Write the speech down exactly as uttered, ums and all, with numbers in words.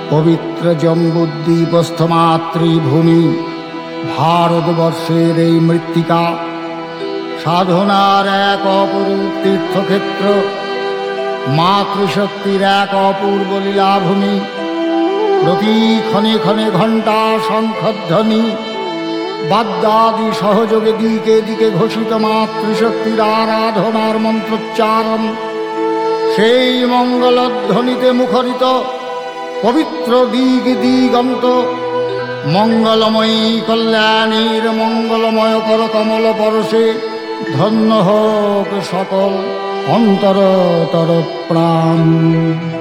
পবিত্র জম্বুদ্বীপস্থ মাতৃভূমি ভারতবর্ষের এই মৃত্তিকা সাধনার এক অপরূপ তীর্থক্ষেত্র, মাতৃশক্তির এক অপূর্ব লীলাভূমি। প্রতি ক্ষণে ক্ষণে ঘণ্টা শঙ্খধ্বনি বাদ্যাদি সহযোগে দিকে দিকে ঘোষিত মাতৃশক্তির আরাধনার মন্ত্রোচ্চারণ, সেই মঙ্গলধ্বনিতে মুখরিত পবিত্র দিগ দিগন্ত মঙ্গলময়ী কল্যাণীর মঙ্গলময় কর কমল পরশে ধন্য হোক সকল অন্তরতর প্রাণ।